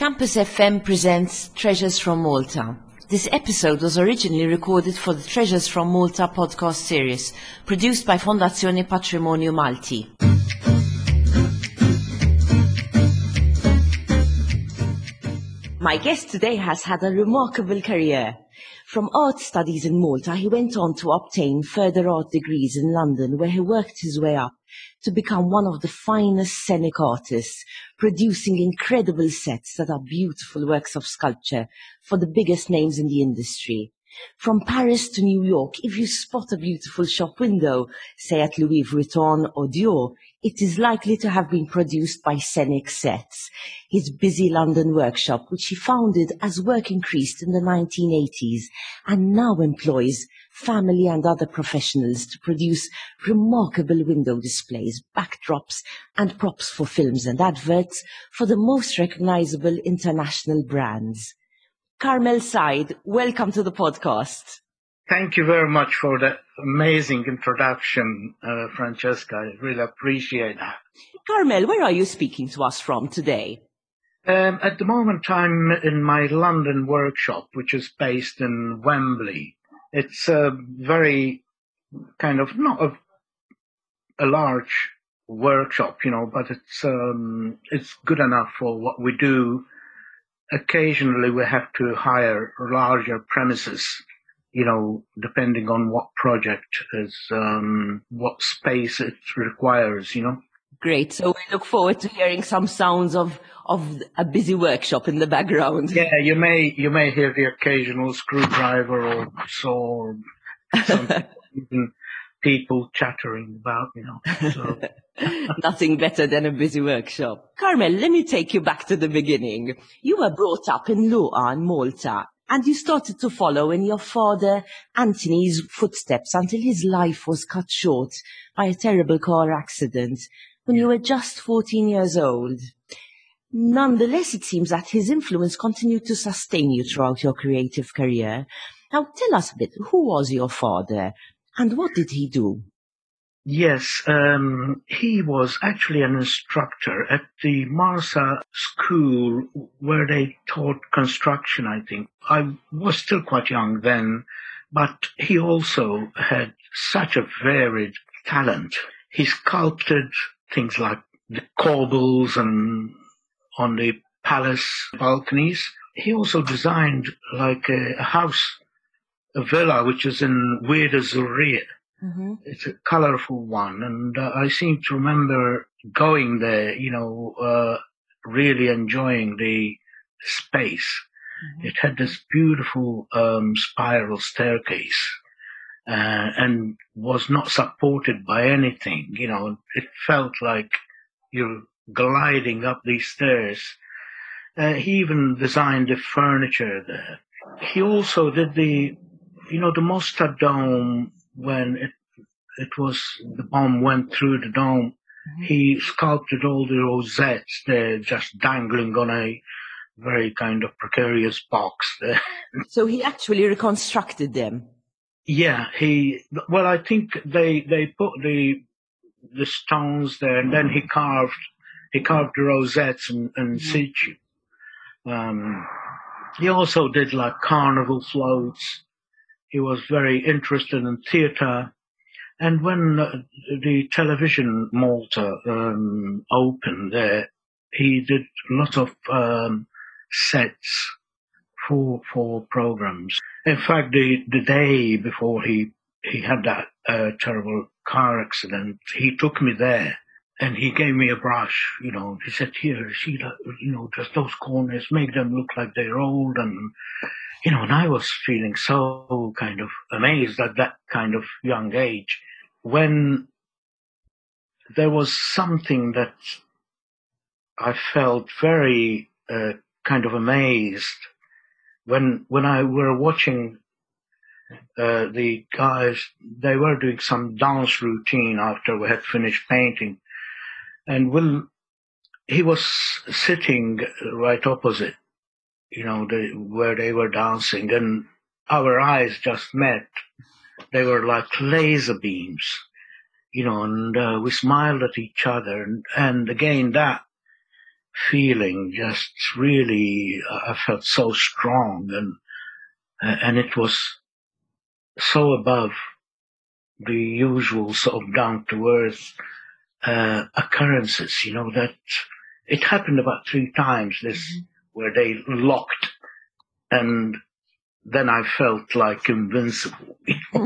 Campus FM presents Treasures from Malta. This episode was originally recorded for the Treasures from Malta podcast series, produced by Fondazione Patrimonio Malti. My guest today has had a remarkable career. From art studies in Malta, he went on to obtain further art degrees in London, where he worked his way up to become one of the finest scenic artists, producing incredible sets that are beautiful works of sculpture for the biggest names in the industry. From Paris to New York, if you spot a beautiful shop window, say at Louis Vuitton or Dior, it is likely to have been produced by Scenic Sets, his busy London workshop, which he founded as work increased in the 1980s and now employs family and other professionals to produce remarkable window displays, backdrops and props for films and adverts for the most recognizable international brands. Carmel Said, welcome to the podcast. Thank you very much for that amazing introduction, Francesca. I really appreciate that. Carmel, where are you speaking to us from today? At the moment, I'm in my London workshop, which is based in Wembley. It's a very kind of, not a large workshop, but it's good enough for what we do. Occasionally we have to hire larger premises, depending on what project is, what space it requires, Great. So we look forward to hearing some sounds of a busy workshop in the background. Yeah, you may hear the occasional screwdriver or saw or something, even people chattering about, So. Nothing better than a busy workshop. Carmel, let me take you back to the beginning. You were brought up in Luqa in Malta, and you started to follow in your father Anthony's footsteps until his life was cut short by a terrible car accident when you were just 14 years old. Nonetheless, it seems that his influence continued to sustain you throughout your creative career. Now, tell us a bit, who was your father and what did he do? Yes, he was actually an instructor at the Marsa school where they taught construction, I think. I was still quite young then, but he also had such a varied talent. He sculpted things like the corbels and on the palace balconies. He also designed like a house, a villa, which is in Weda Zuria. Mm-hmm. It's a colorful one, and I seem to remember going there, really enjoying the space. Mm-hmm. It had this beautiful spiral staircase and was not supported by anything. It felt like you're gliding up these stairs. He even designed the furniture there. He also did the Mostar Dome when it was the bomb went through the dome. Mm-hmm. He sculpted all the rosettes there, just dangling on a very kind of precarious box there. So he actually reconstructed them. Yeah, I think they put the stones there, and then he carved the rosettes in situ. He also did like carnival floats. He was very interested in theatre. And when the television Malta opened there, he did lots of sets for programs. In fact, the day before he had that terrible car accident, he took me there and he gave me a brush. He said, "Here, see that, just those corners, make them look like they're old." And and I was feeling so kind of amazed at that kind of young age when there was something that I felt very kind of amazed when I were watching the guys. They were doing some dance routine after we had finished painting, and he was sitting right opposite, where they were dancing, and our eyes just met. They were like laser beams, and we smiled at each other. And again, that feeling just really, I felt so strong, and it was so above the usual sort of down-to-earth occurrences, that it happened about 3 times, this, where they locked, and then I felt like invincible.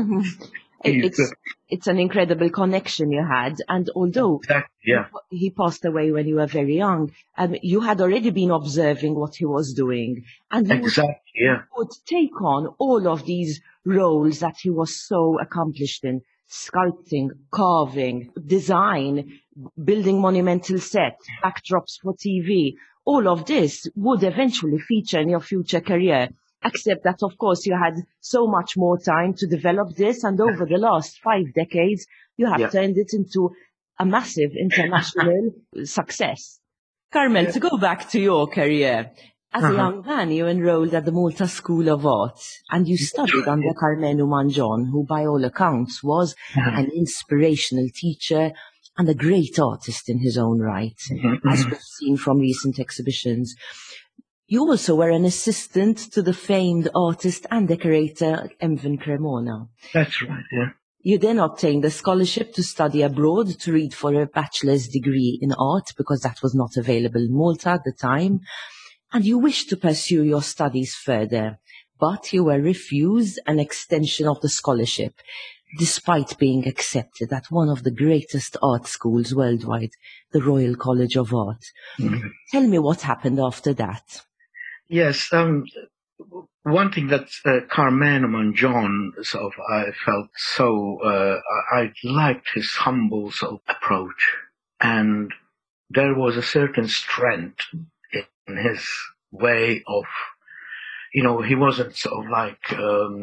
It's an incredible connection you had, and although he passed away when you were very young, you had already been observing what he was doing, and you would take on all of these roles that he was so accomplished in: sculpting, carving, design, building monumental sets, backdrops for TV. All of this would eventually feature in your future career. Except that, of course, you had so much more time to develop this, and over the last 5 decades, you have turned it into a massive international success. Carmel, to go back to your career, as a young man, you enrolled at the Malta School of Art, and you studied under Carmenu Manjon, who by all accounts was an inspirational teacher and a great artist in his own right, as we've seen from recent exhibitions. You also were an assistant to the famed artist and decorator Emvin Cremona. That's right, yeah. You then obtained a scholarship to study abroad to read for a bachelor's degree in art, because that was not available in Malta at the time. And you wished to pursue your studies further, but you were refused an extension of the scholarship, despite being accepted at one of the greatest art schools worldwide, the Royal College of Art. Tell me what happened after that. Yes, one thing that Carmenu Manjon sort of, I felt so, I liked his humble sort of approach, and there was a certain strength in his way of, he wasn't sort of like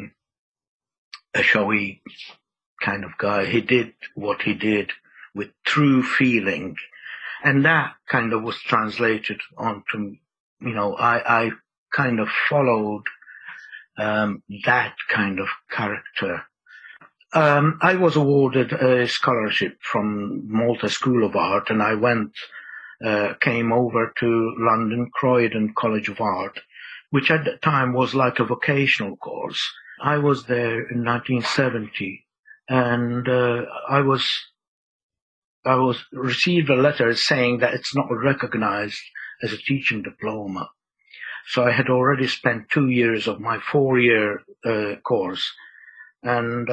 a showy kind of guy. He did what he did with true feeling, and that kind of was translated onto, I kind of followed that kind of character. I was awarded a scholarship from Malta School of Art, and I came over to London Croydon College of Art, which at the time was like a vocational course. I was there in 1970, and I received a letter saying that it's not recognized as a teaching diploma. So I had already spent 2 years of my 4-year course, and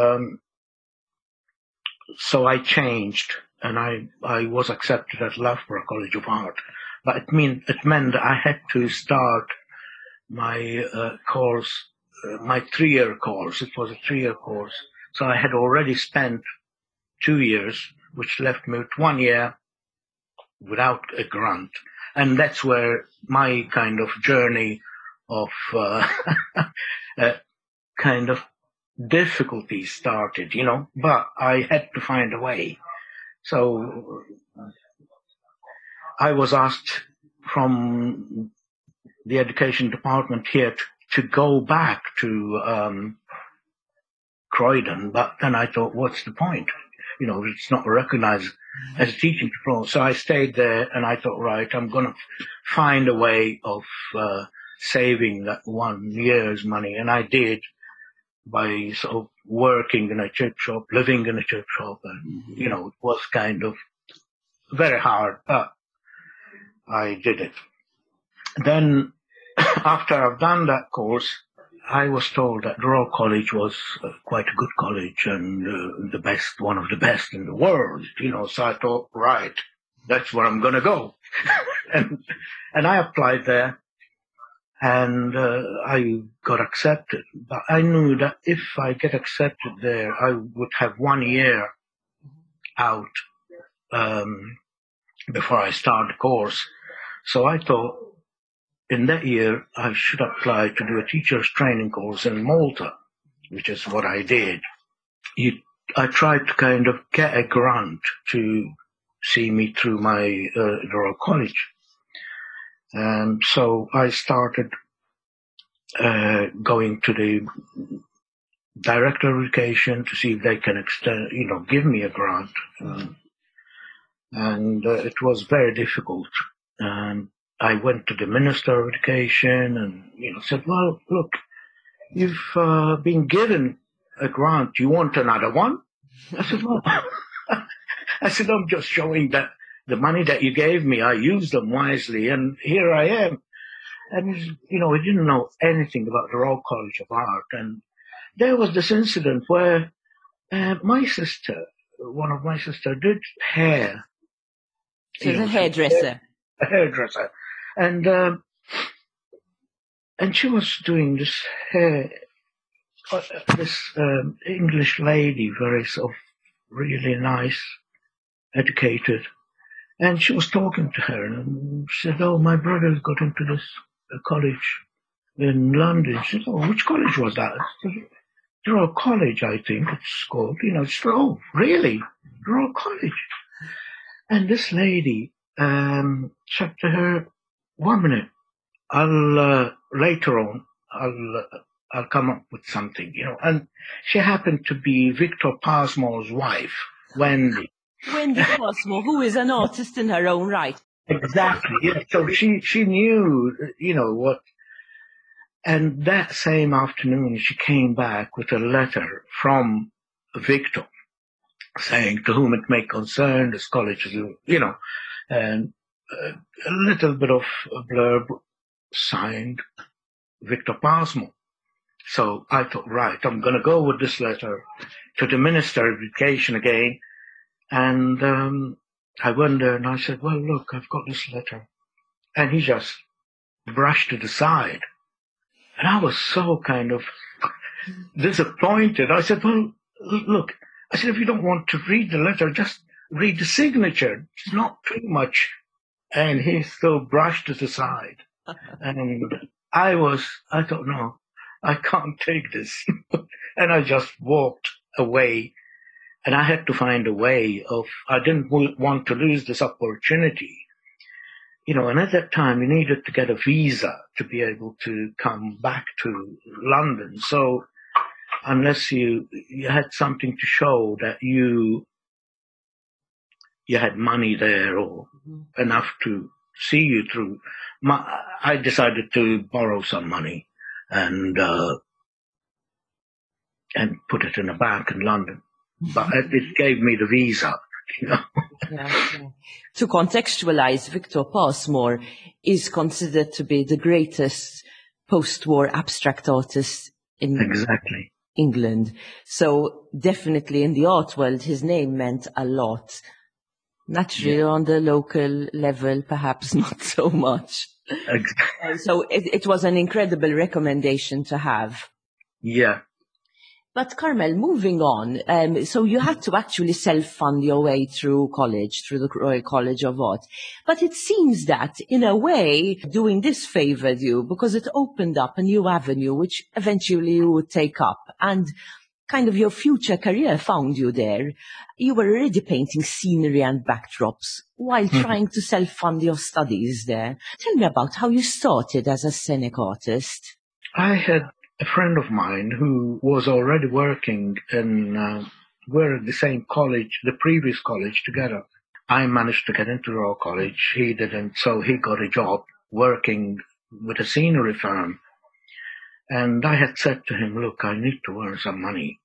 so I changed, and I was accepted at Loughborough College of Art. But it meant that I had to start my course, my 3-year course. It was a 3-year course, so I had already spent 2 years, which left me with 1 year without a grant. And that's where my kind of journey of kind of difficulty started, but I had to find a way. So I was asked from the education department here to go back to Croydon, but then I thought, what's the point? It's not recognized as a teaching diploma. So I stayed there, and I thought, right, I'm going to find a way of saving that 1 year's money. And I did, by sort of working in a chip shop, living in a chip shop. And, it was kind of very hard, but I did it. Then after I've done that course, I was told that the Royal College was quite a good college, and one of the best in the world, so I thought, right, that's where I'm going to go. and I applied there, and I got accepted. But I knew that if I get accepted there, I would have 1 year out before I start the course. So I thought, in that year, I should apply to do a teacher's training course in Malta, which is what I did. I tried to kind of get a grant to see me through my Royal College. And so I started going to the Director of Education to see if they can extend, give me a grant. And it was very difficult. I went to the Minister of Education and, said, well, look, you've been given a grant. You want another one? I said, well, I said, I'm just showing that the money that you gave me, I used them wisely, and here I am. And, he didn't know anything about the Royal College of Art. And there was this incident where my sister, one of my sister, did hair. So the hairdresser. A hairdresser. And she was doing this hair, this English lady, very sort of really nice, educated. And she was talking to her and she said, oh, my brother's got into this college in London. She said, oh, which college was that? I said, the Royal College, I think it's called. She said, oh, really? The Royal College? And this lady said to her, 1 minute, later on, I'll come up with something, And she happened to be Victor Passmore's wife, Wendy. Wendy Passmore, who is an artist in her own right. Exactly, yeah. So she knew, what. And that same afternoon, she came back with a letter from Victor saying, to whom it may concern, this college, and a little bit of a blurb signed Victor Passmore. So I thought, right, I'm going to go with this letter to the Minister of Education again. And I went there and I said, well, look, I've got this letter. And he just brushed it aside. And I was so kind of disappointed. I said, well, look, I said, if you don't want to read the letter, just read the signature. It's not too much. And he still brushed it aside. And I thought, no, I can't take this. And I just walked away. And I had to find a way I didn't want to lose this opportunity. And at that time, you needed to get a visa to be able to come back to London. So unless you had something to show that you had money there or enough to see you through, I decided to borrow some money and put it in a bank in London. But it gave me the visa. Yeah. To contextualize, Victor Passmore is considered to be the greatest post-war abstract artist in England. So definitely in the art world, his name meant a lot. Naturally, on the local level, perhaps not so much. Exactly. So it was an incredible recommendation to have. Yeah. But Carmel, moving on, so you had to actually self-fund your way through college, through the Royal College of Art. But it seems that, in a way, doing this favored you because it opened up a new avenue, which eventually you would take up. And kind of your future career found you there. You were already painting scenery and backdrops while trying to self-fund your studies there. Tell me about how you started as a scenic artist. I had a friend of mine who was already working we're at the same college, the previous college together. I managed to get into Royal College. He didn't, so he got a job working with a scenery firm. And I had said to him, look, I need to earn some money,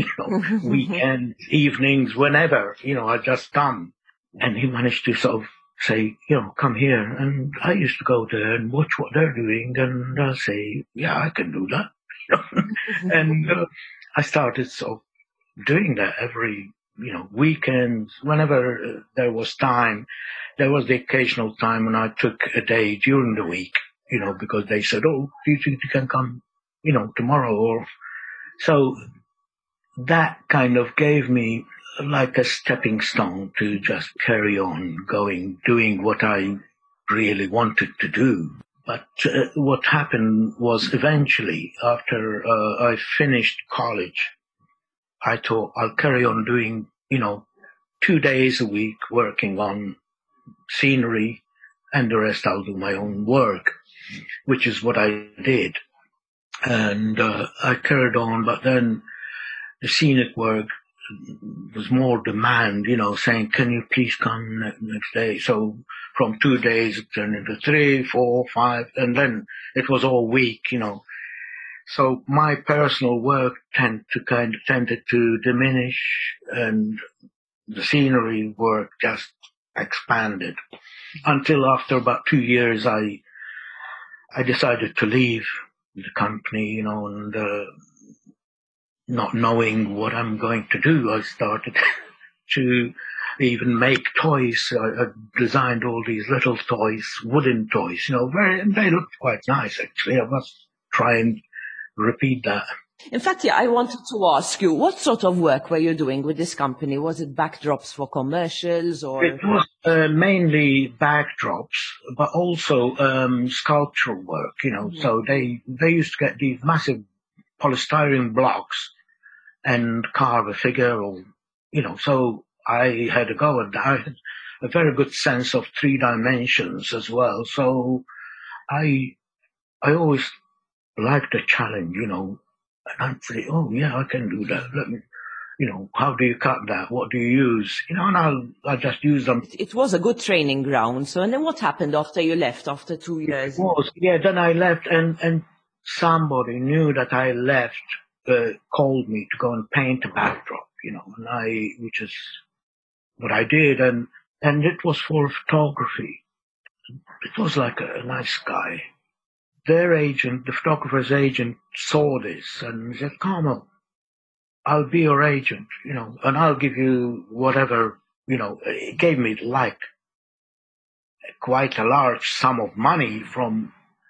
weekends, evenings, whenever, I just come. And he managed to sort of say, come here. And I used to go there and watch what they're doing. And I'll say, yeah, I can do that. And I started sort of doing that every, weekends, whenever there was time. There was the occasional time when I took a day during the week, because they said, oh, do you think you can come, tomorrow? Or so that kind of gave me like a stepping stone to just carry on going, doing what I really wanted to do. But what happened was eventually, after I finished college, I thought I'll carry on doing, 2 days a week working on scenery, and the rest I'll do my own work, which is what I did. And I carried on, but then the scenic work was more demand, saying, can you please come next day? So from 2 days it turned into 3, 4, 5, and then it was all week, So my personal work tended to diminish, and the scenery work just expanded until after about 2 years I decided to leave the company, and not knowing what I'm going to do, I started to even make toys. I designed all these little toys, wooden toys, and they looked quite nice actually. I must try and repeat that. In fact, yeah, I wanted to ask you, what sort of work were you doing with this company? Was it backdrops for commercials or? It was mainly backdrops, but also sculptural work, So they used to get these massive polystyrene blocks and carve a figure, or so I had a go at that. I had a very good sense of 3 dimensions as well. So I always liked a challenge, and I'd say, oh yeah, I can do that. Let me, how do you cut that? What do you use? And I'll just use them. It was a good training ground. So, and then what happened after you left, after 2 years? It was, yeah, then I left, and somebody knew that I left, called me to go and paint a backdrop, which is what I did, and it was for photography. It was like a nice guy. Their agent, the photographer's agent, saw this and said, Carmel, I'll be your agent, and I'll give you whatever, it gave me like quite a large sum of money from,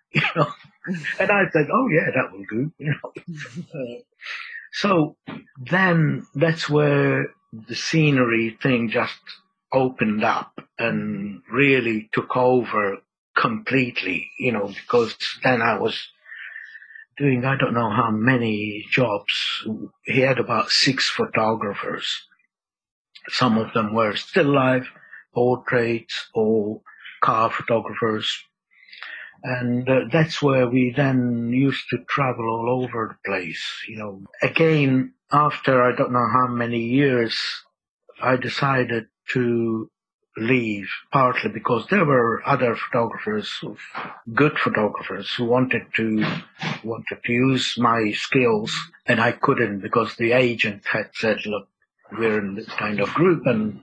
and I said, oh yeah, that will do, So then that's where the scenery thing just opened up and really took over completely, because then I was doing, I don't know how many jobs. He had about 6 photographers. Some of them were still life, portraits or car photographers. And that's where we then used to travel all over the place, Again, after I don't know how many years, I decided to leave, partly because there were other photographers, good photographers, who wanted to use my skills, and I couldn't because the agent had said, look, we're in this kind of group. And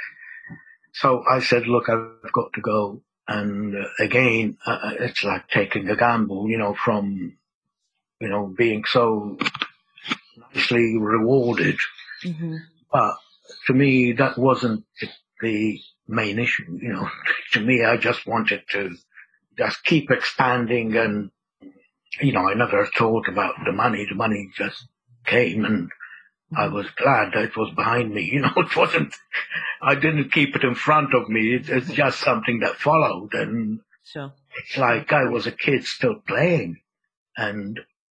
so I said, look, I've got to go. And again, it's like taking a gamble, from, being so nicely rewarded. Mm-hmm. But to me, that wasn't the main issue, To me, I just wanted to just keep expanding, and, I never thought about the money. The money just came, and I was glad that it was behind me. It wasn't, I didn't keep it in front of me. It's just something that followed. And Sure. it's like I was a kid still playing. And,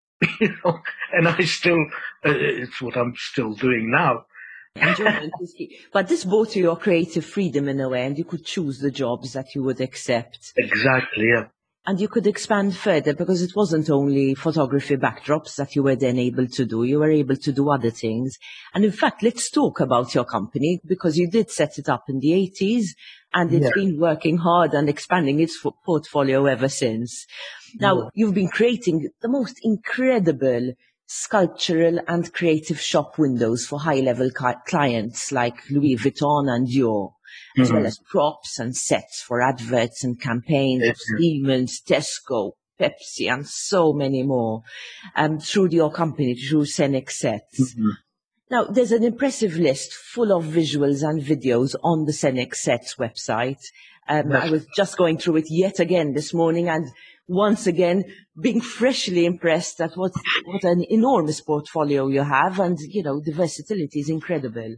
and I still, it's what I'm still doing now. Enjoyment is key. But this brought you your creative freedom in a way, and you could choose the jobs that you would accept. Exactly, yeah. And you could expand further because it wasn't only photography backdrops that you were then able to do. You were able to do other things. And in fact, let's talk about your company, because you did set it up in the 80s and it's been working hard and expanding its portfolio ever since. Now, you've been creating the most incredible sculptural and creative shop windows for high-level clients like Louis Vuitton and Dior, as well as props and sets for adverts and campaigns of Siemens, Tesco, Pepsi, and so many more, through your company, through Cenex Sets. Now, there's an impressive list full of visuals and videos on the Cenex Sets website. I was just going through it yet again this morning, and once again, being freshly impressed at what an enormous portfolio you have, and, the versatility is incredible.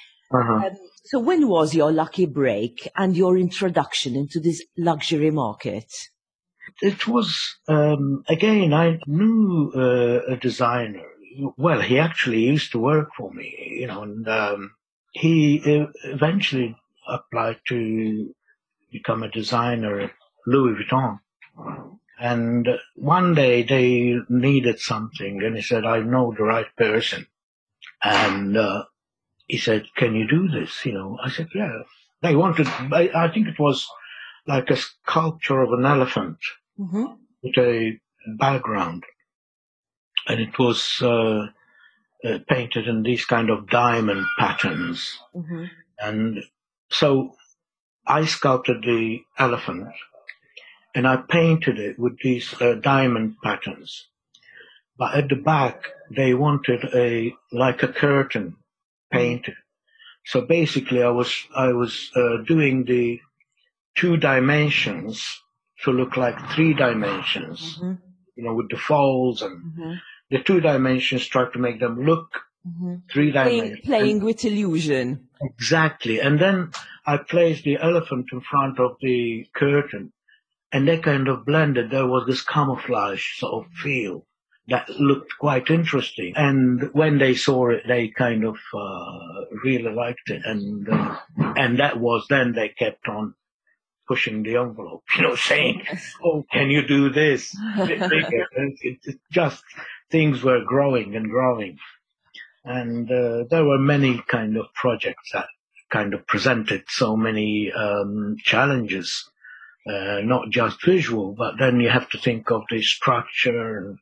So when was your lucky break and your introduction into this luxury market? It was, again, I knew a designer. Well, he actually used to work for me, and he eventually applied to become a designer at Louis Vuitton. And one day they needed something, and he said, I know the right person. And he said, "Can you do this?" I said, "Yeah." They wanted, I think it was like a sculpture of an elephant Mm-hmm. with a background, and it was painted in these kind of diamond patterns. Mm-hmm. And so I sculpted the elephant, and I painted it with these diamond patterns. But at the back, they wanted like a curtain painted. So basically, I was doing the 2 dimensions to look like 3 dimensions, Mm-hmm. with the folds, and Mm-hmm. the 2 dimensions try to make them look Mm-hmm. 3 dimensions. Playing with illusion. Exactly. And then I placed the elephant in front of the curtain, and they kind of blended. There was this camouflage sort of feel that looked quite interesting. And when they saw it, they kind of really liked it. And that was then they kept on pushing the envelope, saying, "Oh, can you do this?" It just things were growing and growing. And there were many kind of projects that kind of presented so many challenges, not just visual, but then you have to think of the structure and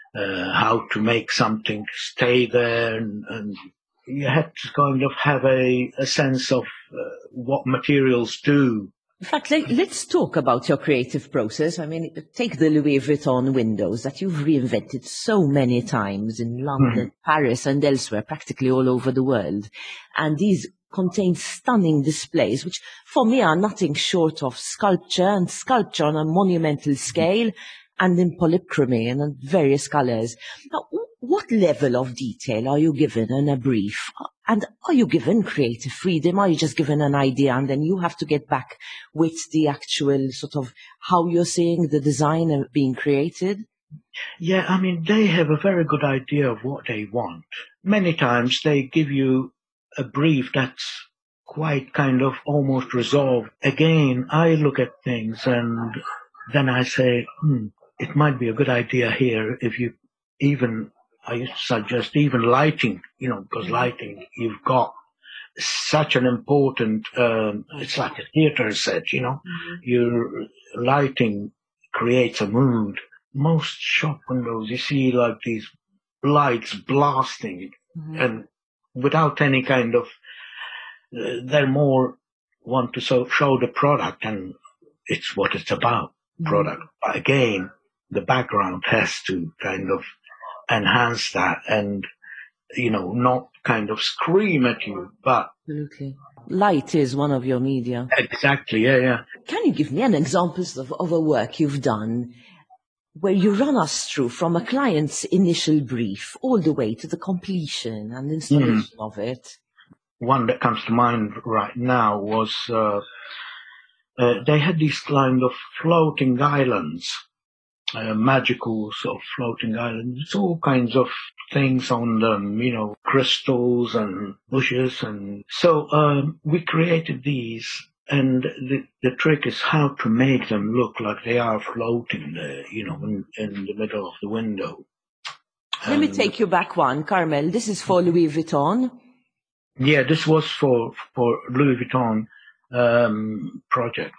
how to make something stay there, and you had to kind of have a sense of what materials do. In fact, let's talk about your creative process. I mean, take the Louis Vuitton windows that you've reinvented so many times in London, Mhm. Paris, and elsewhere, practically all over the world. And these contain stunning displays, which for me are nothing short of sculpture, and sculpture on a monumental scale and in polychromy and in various colors. Now, what level of detail are you given in a brief? And are you given creative freedom? Are you just given an idea and then you have to get back with the actual sort of how you're seeing the design being created? Yeah, I mean, they have a very good idea of what they want. Many times they give you a brief that's quite kind of almost resolved. Again, I look at things and then I say, it might be a good idea here if you even, I used to suggest even lighting, because lighting, you've got such an important, it's like a theater set, your lighting creates a mood. Most shop windows, you see like these lights blasting, and without any kind of, they're more want to show the product, and it's what it's about, product. But again, the background has to kind of enhance that, and not kind of scream at you, but Absolutely. Light is one of your media. exactly, yeah. Can you give me an example of a work you've done where you run us through from a client's initial brief all the way to the completion and installation of it? One that comes to mind right now was they had these kind of floating islands, magical sort of floating islands. It's all kinds of things on them, crystals and bushes. And so we created these. And the trick is how to make them look like they are floating there, in the middle of the window. Let me And take you back one, Carmel. This is for Louis Vuitton. yeah, this was for Louis Vuitton project.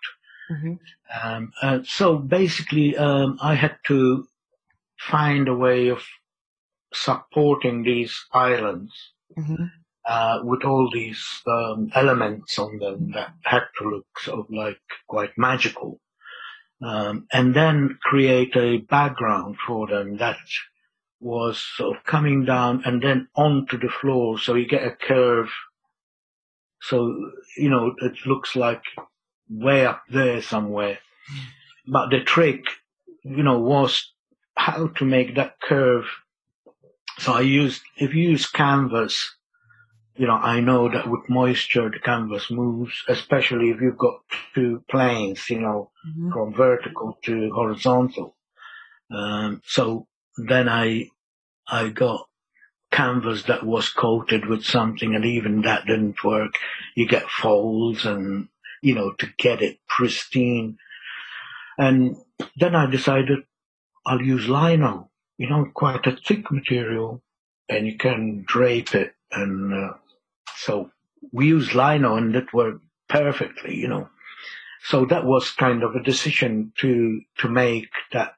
So basically, I had to find a way of supporting these islands with all these elements on them that had to look sort of like quite magical, and then create a background for them that was sort of coming down and then onto the floor, so you get a curve. So it looks like way up there somewhere. But the trick, was how to make that curve. So if you use canvas, I know that with moisture, the canvas moves, especially if you've got 2 planes, from vertical to horizontal. So then I got canvas that was coated with something, and even that didn't work. You get folds and, to get it pristine. And then I decided I'll use lino, quite a thick material, and you can drape it and So we used lino and it worked perfectly, So that was kind of a decision to make that,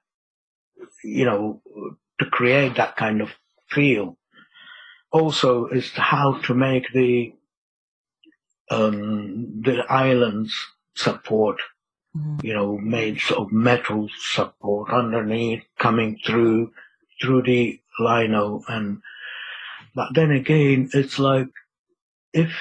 to create that kind of feel. Also is how to make the islands support, made of metal support underneath coming through the lino. But then again, it's like if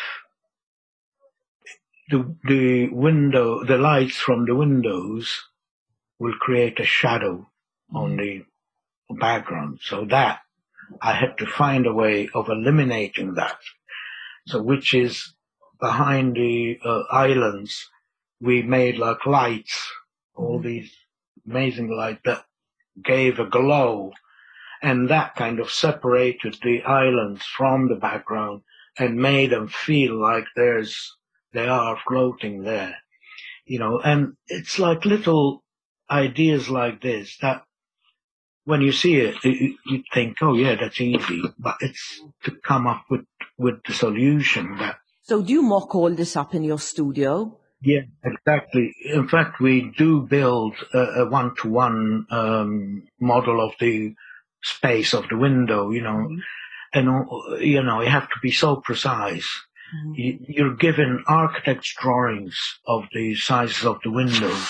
the lights from the windows will create a shadow on the background. So that I had to find a way of eliminating that. So which is behind the islands, we made like lights, all these amazing lights that gave a glow, and that kind of separated the islands from the background and made them feel like they are floating there, and it's like little ideas like this that when you see it, you think, oh yeah, that's easy, but it's to come up with the solution that. So do you mock all this up in your studio? Yeah, exactly. In fact, we do build a one-to-one model of the space of the window, and you have to be so precise. You're given architect's drawings of the sizes of the windows.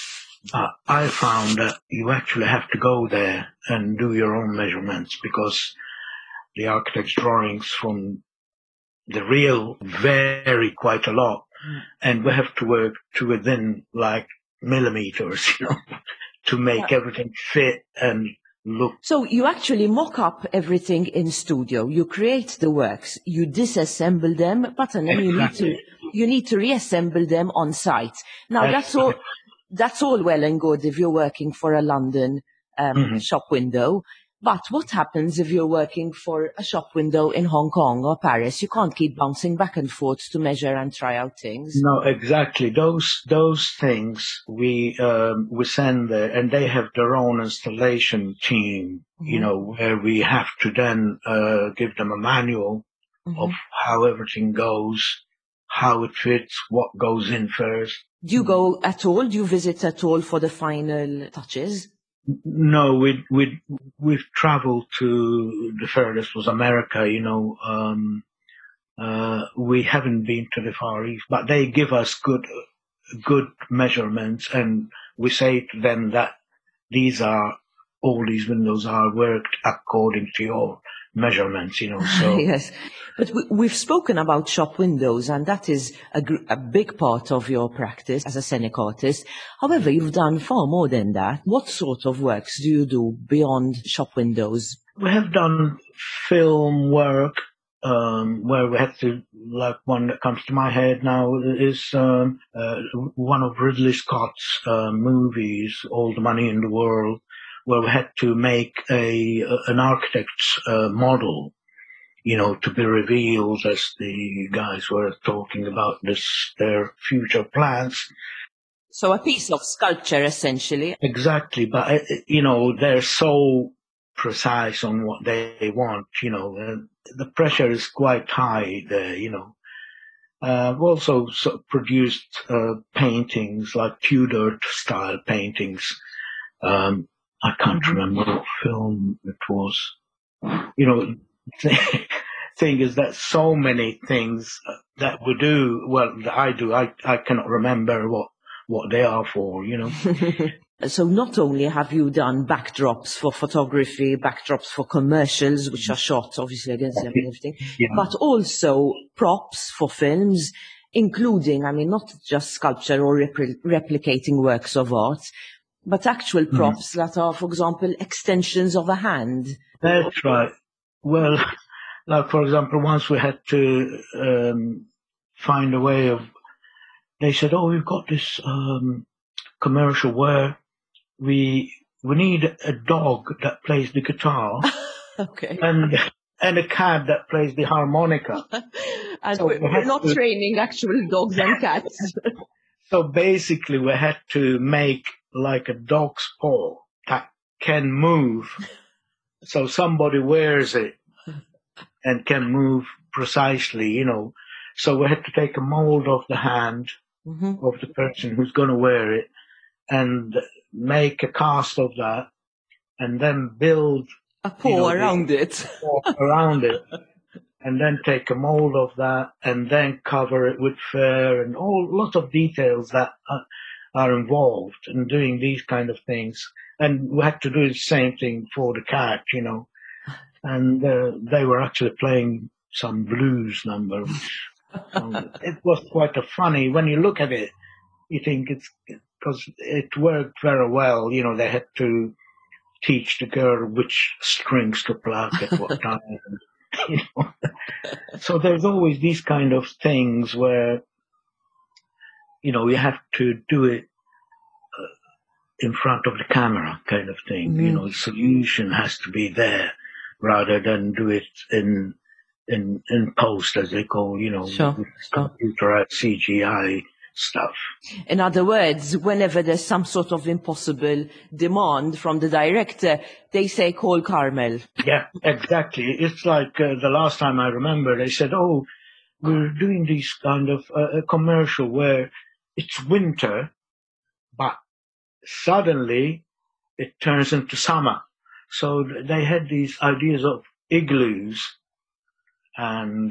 I found that you actually have to go there and do your own measurements because the architect's drawings from the real vary quite a lot, and we have to work to within like millimeters, to make everything fit and look. So you actually mock up everything in studio. You create the works, you disassemble them, but then you need to reassemble them on site. Now that's all well and good if you're working for a London shop window. But what happens if you're working for a shop window in Hong Kong or Paris? You can't keep bouncing back and forth to measure and try out things. No, exactly. Those things we send there, and they have their own installation team, where we have to then give them a manual of how everything goes, how it fits, what goes in first. Do you go at all? Do you visit at all for the final touches? No, we've traveled to the furthest was America, we haven't been to the Far East, but they give us good measurements, and we say to them that all these windows are worked according to your measurements, so. Yes, but we've spoken about shop windows, and that is a big part of your practice as a scenic artist. However, you've done far more than that. What sort of works do you do beyond shop windows? We have done film work, where we had to, like one that comes to my head now is one of Ridley Scott's movies, All the Money in the World, where we had to make an architect's model, to be revealed as the guys were talking about their future plans. So a piece of sculpture, essentially. Exactly, but they're so precise on what they want, the pressure is quite high there, I've also produced paintings, like Tudor style paintings. I can't remember what film it was. Thing is that so many things that we do, that I do, I cannot remember what they are for, So not only have you done backdrops for photography, backdrops for commercials, which are shot obviously against them and everything, but also props for films, including, not just sculpture or replicating works of art, but actual props that are, for example, extensions of a hand. That's right. Well, like for example, once we had to find a way of, they said, oh, we've got this commercial where we need a dog that plays the guitar. Okay. And a cat that plays the harmonica. And so we're not training actual dogs and cats. So basically we had to make like a dog's paw that can move. So somebody wears it and can move precisely, you know. So we had to take a mold of the hand of the person who's going to wear it and make a cast of that and then build a paw around it. around it, and then take a mold of that and then cover it with fur and lots of details that are involved in doing these kind of things. And we had to do the same thing for the cat, you know. And they were actually playing some blues number, which it was quite a funny. When you look at it, you think it's because it worked very well. You know, they had to teach the girl which strings to pluck at what time. You know? So there's always these kind of things where, you know, you have to do it in front of the camera kind of thing. You know, the solution has to be there rather than do it in post, as they call, you know, computerized CGI stuff. In other words, whenever there's some sort of impossible demand from the director, they say, call Carmel. Yeah, exactly. It's like the last time I remember, they said, oh, we're doing this kind of a commercial where it's winter, but suddenly it turns into summer. So they had these ideas of igloos, and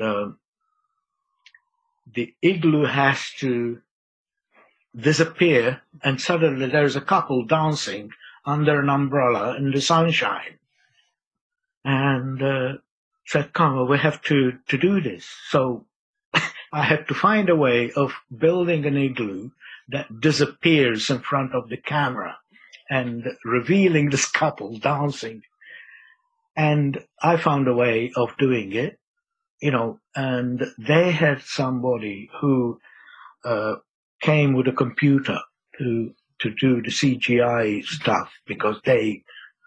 the igloo has to disappear, and suddenly there's a couple dancing under an umbrella in the sunshine. And said, come on, we have to do this. So I had to find a way of building an igloo that disappears in front of the camera and revealing this couple dancing. And I found a way of doing it, you know, and they had somebody who came with a computer to do the CGI stuff because they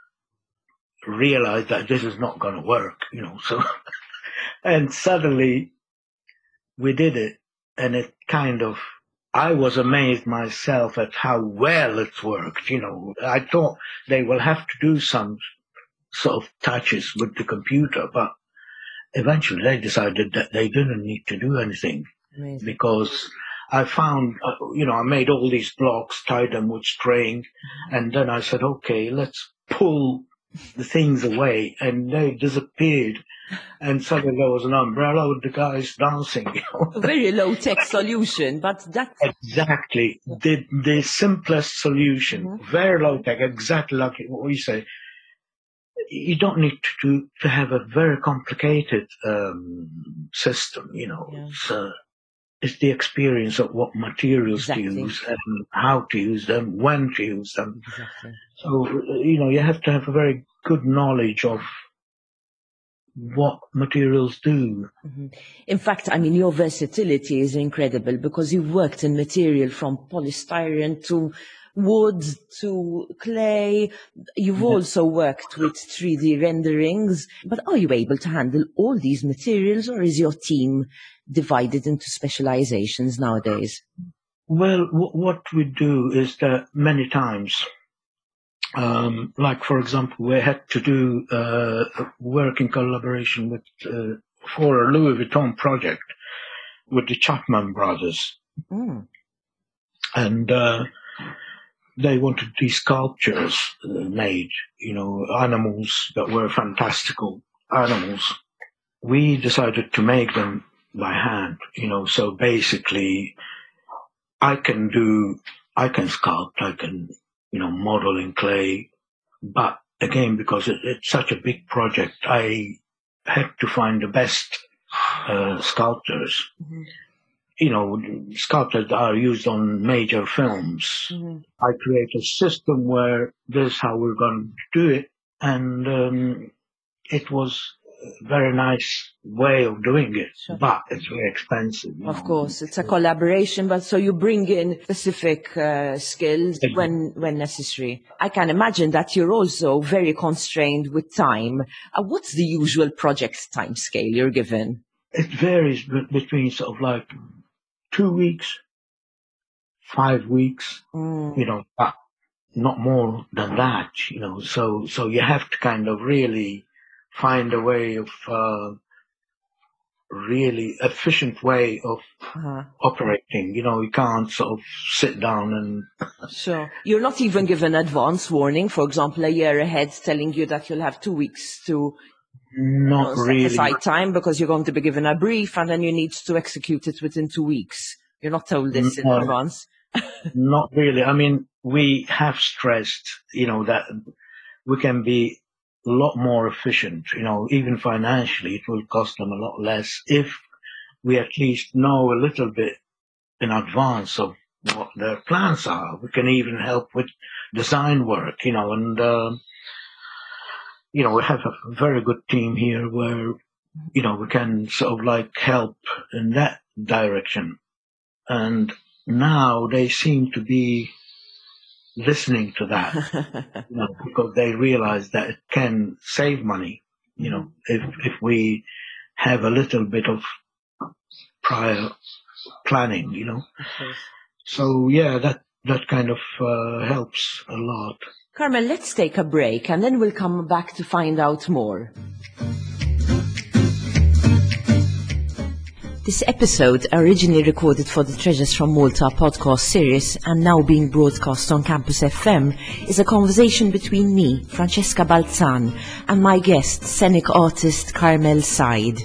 realized that this is not going to work, you know. So, and suddenly we did it, and it kind of, I was amazed myself at how well it worked, you know. I thought they will have to do some sort of touches with the computer, but eventually they decided that they didn't need to do anything. Amazing. Because I found, you know, I made all these blocks, tied them with string, and then I said, okay, let's pull the things away, and they disappeared. And suddenly there was an umbrella with the guys dancing. You know? A very low-tech solution, but that's... Exactly. The simplest solution, very low-tech, exactly like what we say. You don't need to have a very complicated system, you know. Yeah. It's the experience of what materials to use and how to use them, when to use them. Exactly. So, you know, you have to have a very good knowledge of what materials do. In fact, I mean, your versatility is incredible because you've worked in material from polystyrene to wood to clay. You've also worked with 3D renderings. But are you able to handle all these materials, or is your team divided into specializations nowadays? Well, what we do is that many times, like, for example, we had to do work in collaboration with for a Louis Vuitton project with the Chapman brothers. And they wanted these sculptures made, you know, animals that were fantastical animals. We decided to make them by hand, you know, so basically I can sculpt, I can, you know, model in clay, but again, because it's such a big project, I had to find the best sculptors. You know, sculptors that are used on major films. I create a system where this is how we're going to do it, and it was a very nice way of doing it, but it's very expensive. Of course, it's a collaboration, but so you bring in specific skills when necessary. I can imagine that you're also very constrained with time. What's the usual project time scale you're given? It varies between sort of like 2 weeks, 5 weeks, you know, but not more than that, you know. So you have to kind of really find a way of really efficient way of operating. You can't sort of sit down and... Sure. You're not even given advance warning, for example, a year ahead telling you that you'll have 2 weeks to Not set really. aside time because you're going to be given a brief and then you need to execute it within 2 weeks. You're not told this in advance. Not really. I mean, we have stressed, that we can be a lot more efficient, even financially. It will cost them a lot less if we at least know a little bit in advance of what their plans are. We can even help with design work, and, we have a very good team here where, we can sort of like help in that direction. And now they seem to be listening to that, because they realize that it can save money, if we have a little bit of prior planning, So yeah, that kind of helps a lot. Carmel, let's take a break and then we'll come back to find out more. This episode, originally recorded for the Treasures from Malta podcast series and now being broadcast on Campus FM, is a conversation between me, Francesca Balzan, and my guest, scenic artist Carmel Said.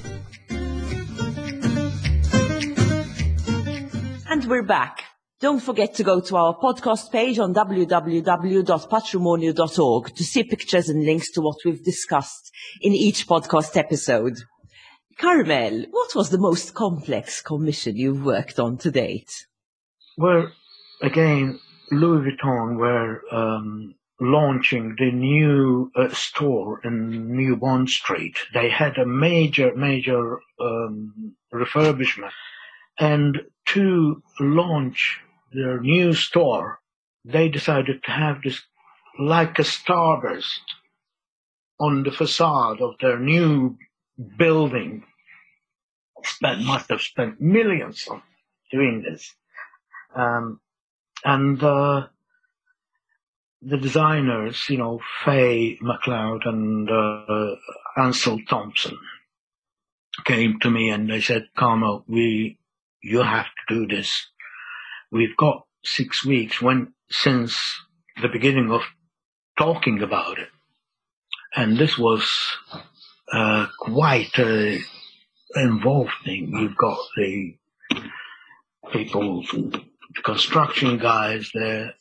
And we're back. Don't forget to go to our podcast page on www.patrimonio.org to see pictures and links to what we've discussed in each podcast episode. Carmel, what was the most complex commission you've worked on to date? Well, again, Louis Vuitton were launching the new store in New Bond Street. They had a major refurbishment. And to launch their new store, they decided to have this like a starburst on the facade of their new building. Must have spent millions on doing this. And the designers, Faye McLeod and Ansel Thompson, came to me and they said, Carmel, you have to do this. We've got 6 weeks since the beginning of talking about it. And this was quite a involved thing. You've got the people, the construction guys there,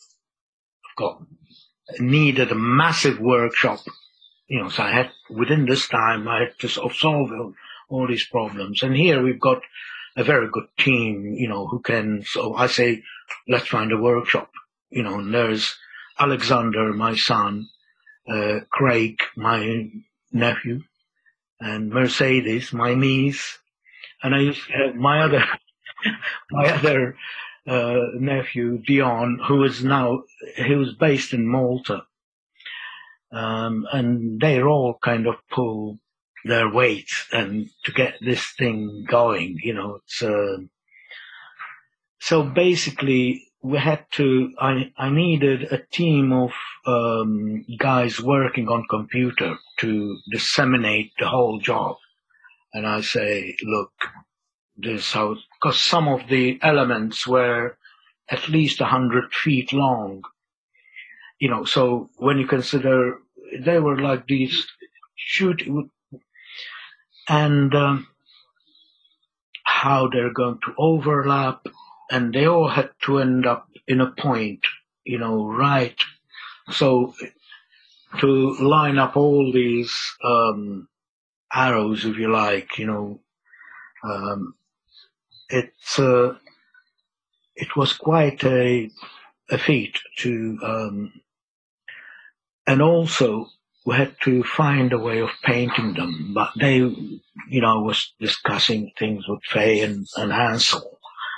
needed a massive workshop, so within this time, I had to sort of solve all these problems. And here we've got a very good team, who can, so I say, let's find a workshop, and there's Alexander, my son, Craig, my nephew, and Mercedes, my niece, and I used to have my other nephew, Dion, he was based in Malta. And they're all kind of pull their weight and to get this thing going, so basically we had to, I needed a team of guys working on computer to disseminate the whole job. And I say, look, this is how, because some of the elements were at least 100 feet long, so when you consider they were like these and how they're going to overlap, and they all had to end up in a point, right. So to line up all these arrows, if you like, it was quite a feat to, and also we had to find a way of painting them, but they, I was discussing things with Faye and Ansel,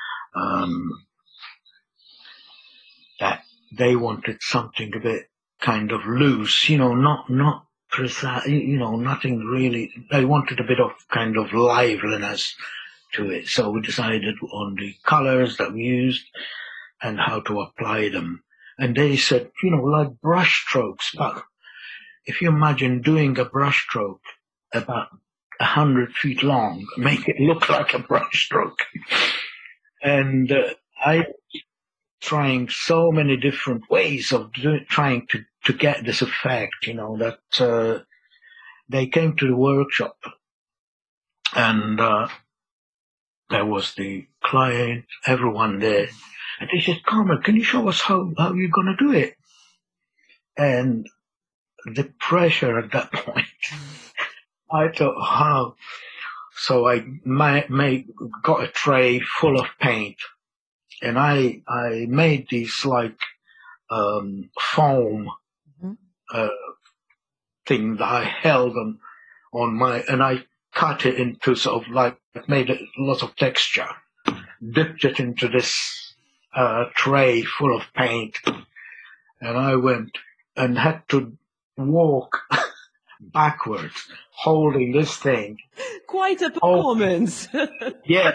that they wanted something a bit kind of loose, not precise, nothing really. They wanted a bit of kind of liveliness to it. So we decided on the colors that we used and how to apply them. And they said, like brush strokes, but if you imagine doing a brush stroke about 100 feet long, make it look like a brushstroke. And I trying so many different ways of trying to get this effect, that they came to the workshop, and there was the client, everyone there, and they said, "Carmel, can you show us how you're going to do it?" And the pressure at that point, I thought, how? So I got a tray full of paint, and I made these like foam thing that I held on and I cut it into sort of like, made it lots of texture, dipped it into this tray full of paint, and I went and had to walk backwards holding this thing. Quite a performance. Yeah.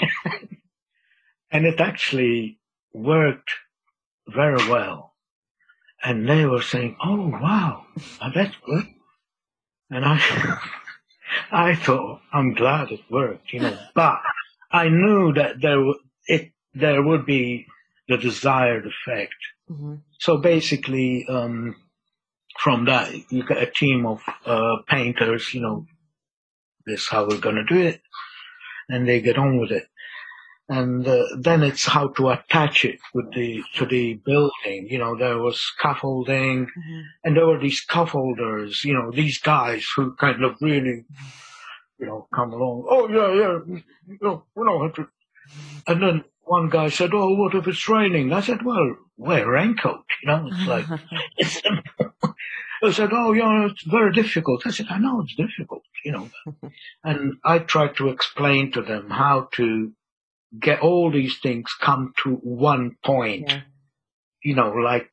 And it actually worked very well. And they were saying, "Oh, wow, that's good." And I thought, I'm glad it worked, but I knew that there would be the desired effect. Mm-hmm. So basically, from that, you get a team of painters, this is how we're going to do it, and they get on with it. And then it's how to attach it to the building. There was scaffolding, and there were these scaffolders, these guys who kind of really, come along. "Oh, yeah, we know how to." And then one guy said, "Oh, what if it's raining?" I said, "Well, wear a raincoat." It's like, it's simple. I said, "Oh, yeah, it's very difficult." I said, "I know it's difficult, And I tried to explain to them how to get all these things come to one point, like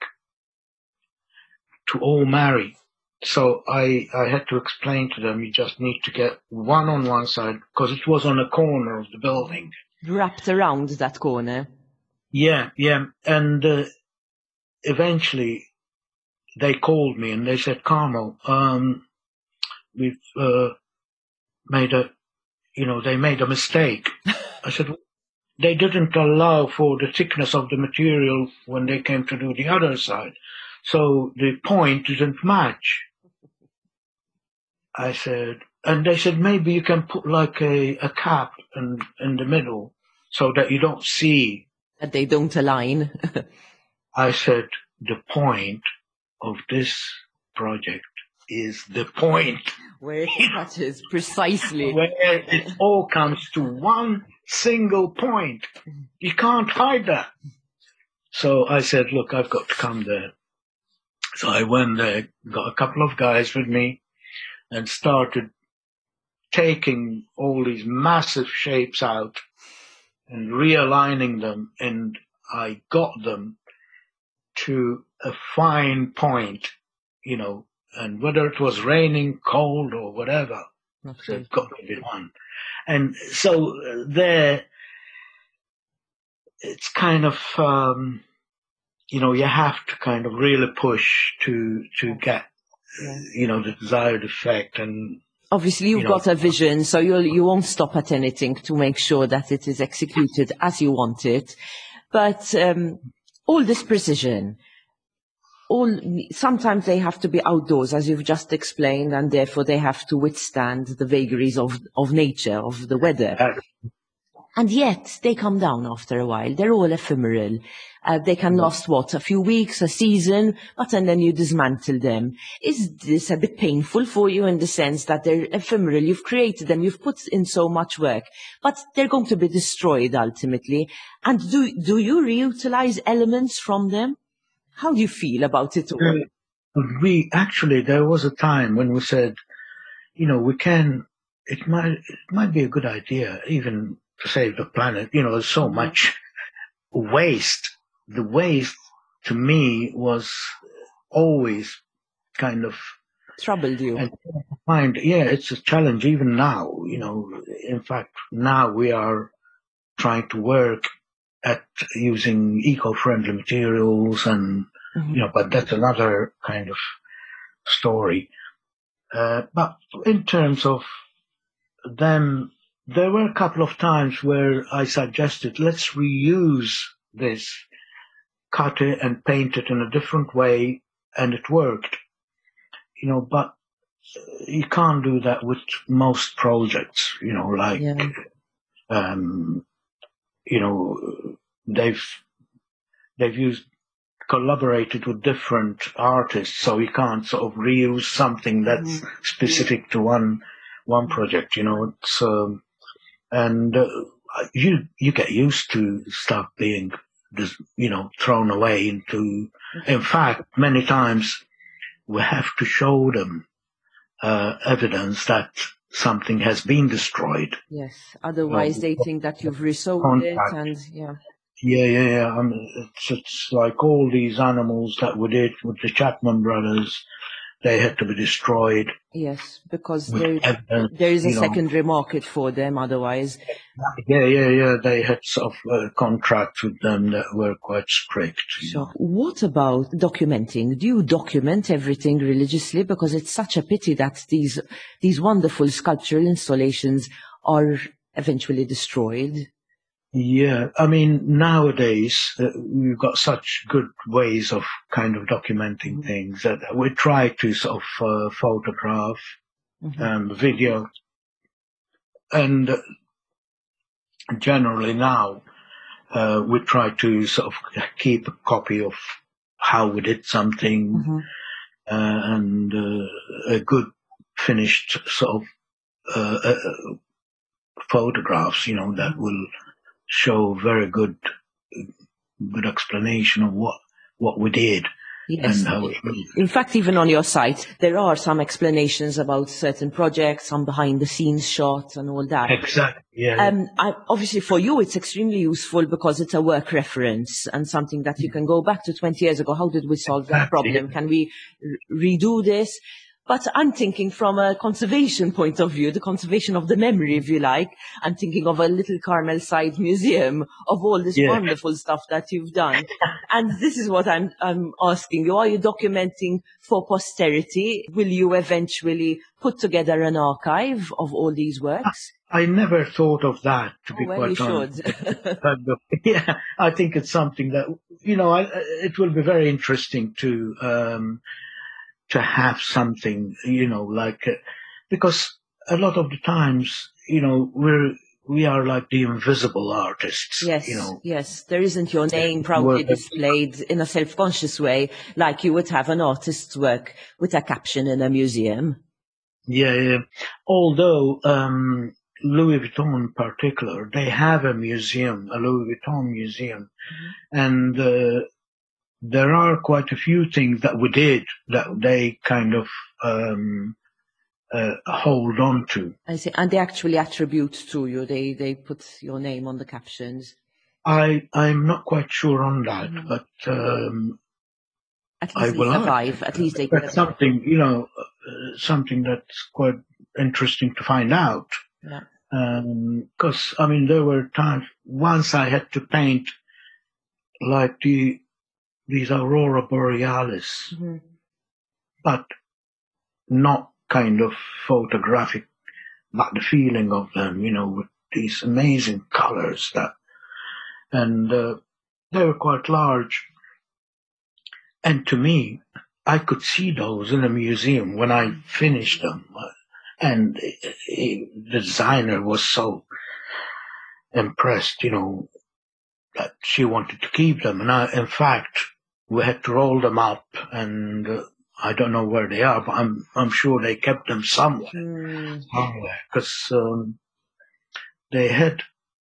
to all marry. So I had to explain to them, you just need to get one on one side, because it was on a corner of the building. Wrapped around that corner. Yeah. And eventually they called me and they said, "Carmel, we've they made a mistake." I said, "They didn't allow for the thickness of the material when they came to do the other side. So the point didn't match." I said, and they said, "Maybe you can put like a cap in the middle so that you don't see." That they don't align. I said, "The point of this project is the point where it touches precisely. Where it all comes to one single point. You can't hide that." So I said, "Look, I've got to come there." So I went there, got a couple of guys with me, and started taking all these massive shapes out and realigning them, and I got them to a fine point, and whether it was raining, cold, or whatever, so it got to be one. And so there, it's kind of, you have to kind of really push to get, the desired effect. And obviously you've got a vision, so you won't stop at anything to make sure that it is executed as you want it. But all this precision, sometimes they have to be outdoors, as you've just explained, and therefore they have to withstand the vagaries of nature, of the weather. And yet they come down after a while. They're all ephemeral. They can last, a few weeks, a season, and then you dismantle them. Is this a bit painful for you in the sense that they're ephemeral? You've created them, you've put in so much work, but they're going to be destroyed ultimately. And do you reutilize elements from them? How do you feel about it all? There was a time when we said, it might be a good idea even to save the planet. There's so much waste. The waste to me was always kind of troubled you. And it's a challenge even now. In fact, now we are trying to work at using eco-friendly materials, and but that's another kind of story. But in terms of then there were a couple of times where I suggested, let's reuse this, cut it and paint it in a different way, and it worked. But you can't do that with most projects, like, Yeah. um, they've collaborated with different artists, so you can't sort of reuse something that's specific to one project. It's and you get used to stuff being thrown away into. In fact, many times we have to show them evidence that something has been destroyed. Yes. Otherwise, they think that you've resold it, Contact. and yeah. Yeah. It's like all these animals that we did with the Chapman brothers. They had to be destroyed. Yes, because With there evidence, there is a secondary market for them. Otherwise, Yeah. They had sort of contracts with them that were quite strict. so what about documenting? Do you document everything religiously? Because it's such a pity that these wonderful sculptural installations are eventually destroyed. Yeah, I mean, nowadays we've got such good ways of kind of documenting things that we try to sort of photograph, video, and generally now we try to sort of keep a copy of how we did something and a good finished sort of photographs, that will show very good explanation of what we did. Yes. And how it In fact, even on your site, there are some explanations about certain projects, some behind the scenes shots and all that. Exactly. Yeah. Obviously for you, it's extremely useful because it's a work reference and something that you can go back to 20 years ago. How did we solve that problem? Can we redo this? But I'm thinking from a conservation point of view, the conservation of the memory, if you like. I'm thinking of a little Carmel Side museum of all this wonderful stuff that you've done. And this is what I'm asking you. Are you documenting for posterity? Will you eventually put together an archive of all these works? I never thought of that, to be quite honest. Yeah, I think it's something that, it will be very interesting to have something, because a lot of the times, we are like the invisible artists. Yes, yes. There isn't your name proudly displayed in a self-conscious way, like you would have an artist's work with a caption in a museum. Yeah. Although Louis Vuitton in particular, they have a museum, a Louis Vuitton museum, and there are quite a few things that we did that they kind of hold on to. I see, and they actually attribute to you. They put your name on the captions. I'm not quite sure on that, but at least they survive. At least they. That's something, something that's quite interesting to find out. Yeah. Because I mean, there were times once I had to paint like these aurora borealis, but not kind of photographic, but the feeling of them, with these amazing colors and they were quite large. And to me, I could see those in a museum when I finished them. And the designer was so impressed, that she wanted to keep them. And in fact, we had to roll them up, and I don't know where they are, but I'm sure they kept them somewhere, because they had,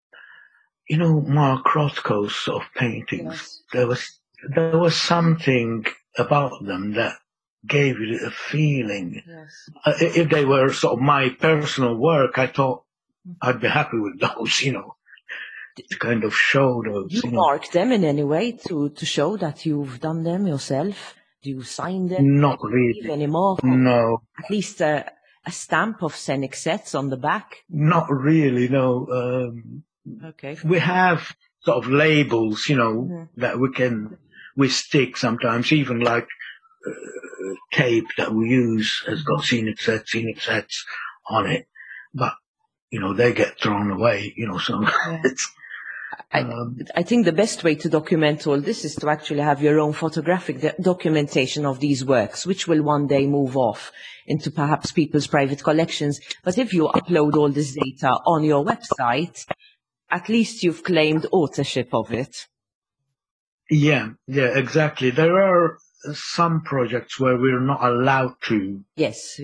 Mark Rothko's sort of paintings. Yes. There was something about them that gave you a feeling. Yes. If they were sort of my personal work, I thought I'd be happy with those, to kind of show those. Do you mark them in any way to show that you've done them yourself? Do you sign them? Not really. Leave any mark? No. At least a stamp of Scenic Sets on the back? Not really, no. Okay. We have sort of labels, that we stick sometimes, even like tape that we use has got Scenic Sets on it. But they get thrown away, so Yeah. it's, I think the best way to document all this is to actually have your own photographic documentation of these works, which will one day move off into perhaps people's private collections. But if you upload all this data on your website, at least you've claimed authorship of it. yeah, exactly. There are some projects where we're not allowed to Yes.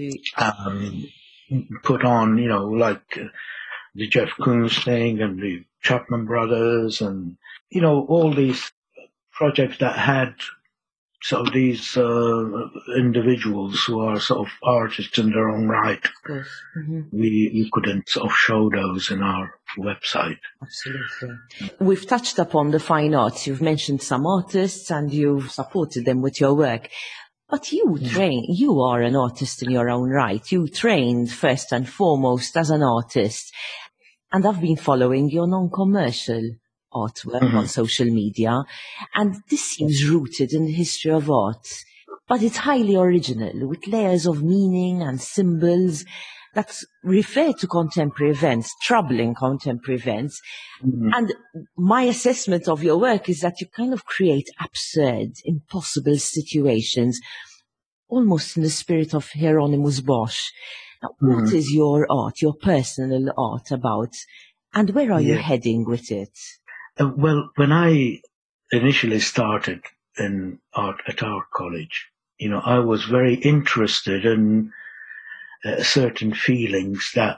put on, like the Jeff Koons thing and the Chapman Brothers and, all these projects that had sort of these individuals who are sort of artists in their own right. Of course. Mm-hmm. We couldn't sort of show those in our website. Absolutely. We've touched upon the fine arts. You've mentioned some artists and you've supported them with your work. But you are an artist in your own right. You trained first and foremost as an artist. And I've been following your non-commercial artwork on social media. And this seems rooted in the history of art. But it's highly original, with layers of meaning and symbols that refer to contemporary events, troubling contemporary events. And my assessment of your work is that you kind of create absurd, impossible situations, almost in the spirit of Hieronymus Bosch. Now, what is your art, your personal art about, and where are you heading with it? Well, when I initially started in art at our college, I was very interested in certain feelings that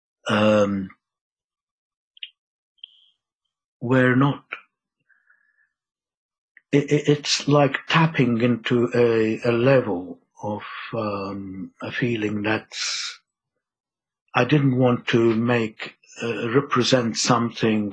were not. It's like tapping into a level of a feeling that's. I didn't want to represent something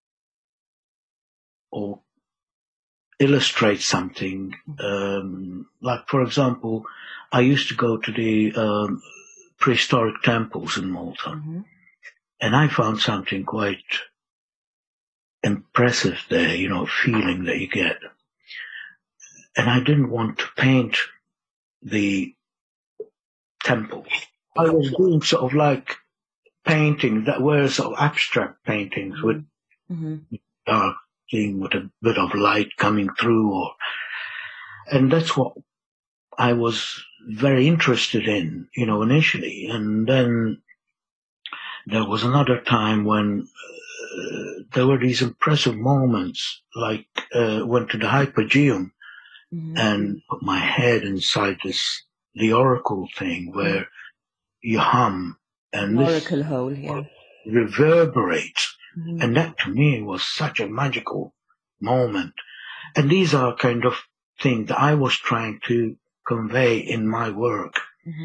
or illustrate something. Like, for example, I used to go to the prehistoric temples in Malta, and I found something quite impressive there, feeling that you get. And I didn't want to paint the temple. I was doing sort of like paintings that were sort of abstract paintings with dark thing with a bit of light coming through, and that's what I was very interested in, initially. And then there was another time when there were these impressive moments, like went to the Hypogeum and put my head inside the oracle thing where you hum and Oracle hole, yeah. reverberates. And that to me was such a magical moment. And these are kind of things that I was trying to convey in my work.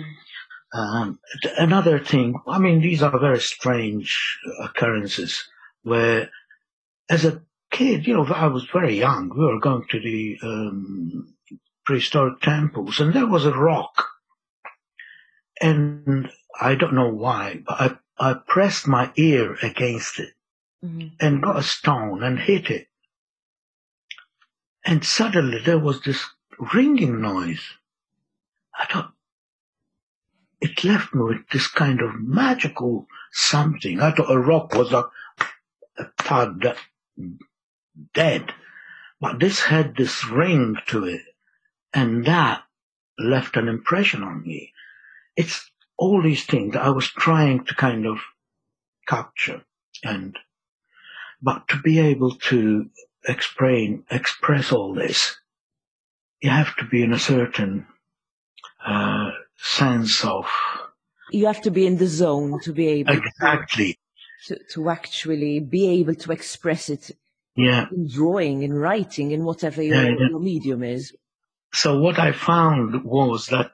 Another thing, these are very strange occurrences where as a kid, I was very young. We were going to the prehistoric temples and there was a rock. And I don't know why, but I pressed my ear against it and got a stone and hit it. And suddenly there was this ringing noise. I thought, it left me with this kind of magical something. I thought a rock was a thud that dead. But this had this ring to it. And that left an impression on me. It's all these things that I was trying to kind of capture. But to be able to express all this, you have to be in a certain sense of. You have to be in the zone to be able exactly to actually be able to express it. In drawing, in writing, in whatever your medium is. So what I found was that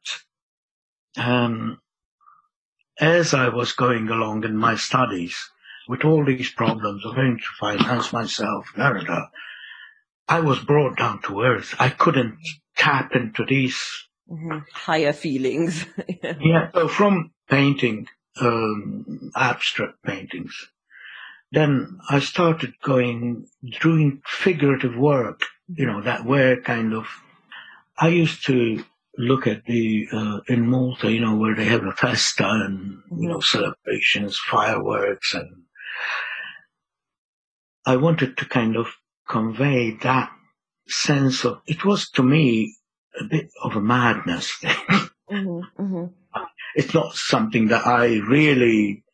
as I was going along in my studies with all these problems of having to finance myself, I was brought down to earth. I couldn't tap into these higher feelings. So from painting abstract paintings, then I started doing figurative work, that were kind of, I used to look at in Malta, where they have a festa and, celebrations, fireworks, and I wanted to kind of convey that sense of, it was to me a bit of a madness thing. It's not something that I really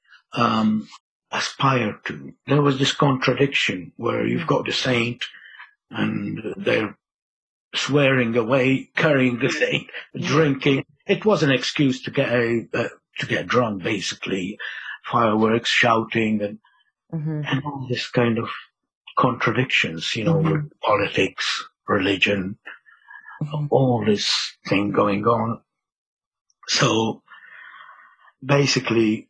aspire to. There was this contradiction where you've got the saint and they're swearing away, carrying the saint, drinking. It was an excuse to get drunk, basically. Fireworks, shouting, and all this kind of contradictions, with politics, religion, all this thing going on. So basically,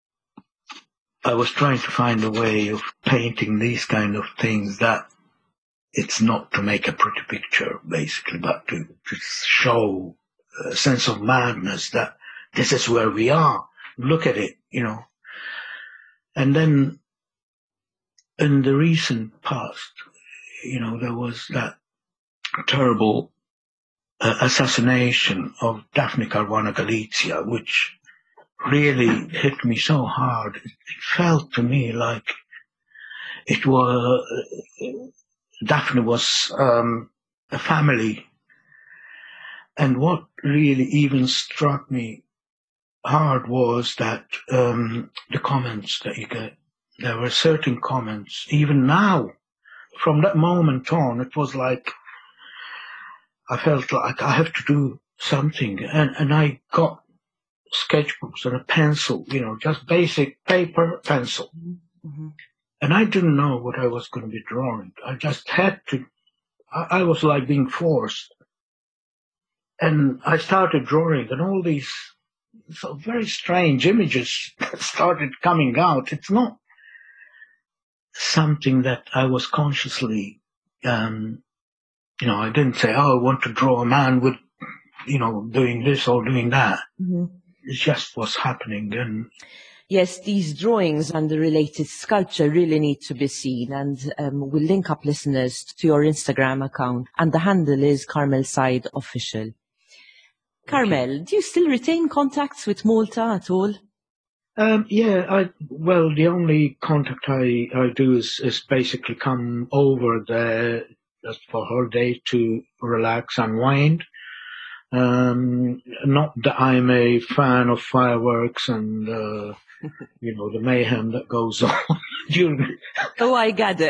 I was trying to find a way of painting these kind of things that it's not to make a pretty picture, basically, but to show a sense of madness that this is where we are. Look at it, And then in the recent past, there was that terrible assassination of Daphne Caruana Galizia, which really hit me so hard. It felt to me like it was Daphne was a family, and what really even struck me hard was that the comments that you get. There were certain comments, even now, from that moment on, it was like I felt like I have to do something, and I got sketchbooks and a pencil, just basic paper, pencil. And I didn't know what I was going to be drawing. I just had to. I was like being forced. And I started drawing, and all these very strange images started coming out. It's not something that I was consciously, I didn't say, I want to draw a man with, doing this or doing that. It just was happening. And yes, these drawings and the related sculpture really need to be seen, and we'll link up listeners to your Instagram account, and the handle is Carmel Side Official. Carmel, do you still retain contacts with Malta at all? The only contact I do is basically come over there just for holiday to relax, unwind. Not that I'm a fan of fireworks and, the mayhem that goes on during. Oh, I gather.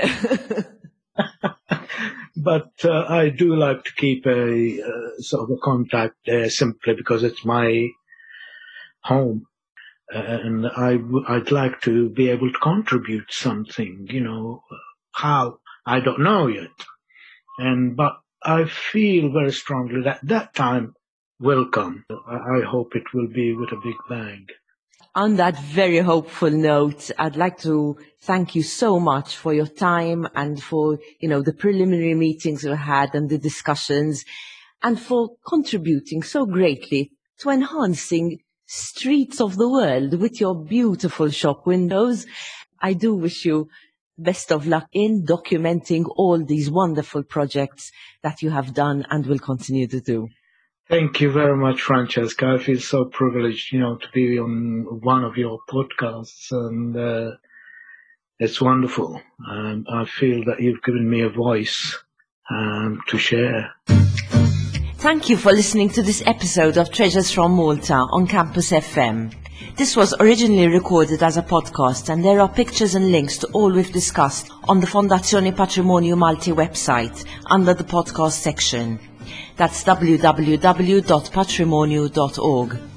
But I do like to keep a sort of a contact there simply because it's my home. And I'd like to be able to contribute something, how, I don't know yet. But I feel very strongly that time will come. I hope it will be with a big bang. On that very hopeful note, I'd like to thank you so much for your time and for, the preliminary meetings we had and the discussions, and for contributing so greatly to enhancing streets of the world with your beautiful shop windows. I do wish you best of luck in documenting all these wonderful projects that you have done and will continue to do. Thank you very much, Francesca. I feel so privileged, to be on one of your podcasts, and it's wonderful. I feel that you've given me a voice to share. Thank you for listening to this episode of Treasures from Malta on Campus FM. This was originally recorded as a podcast, and there are pictures and links to all we've discussed on the Fondazione Patrimonio Malti website under the podcast section. That's www.patrimonio.org.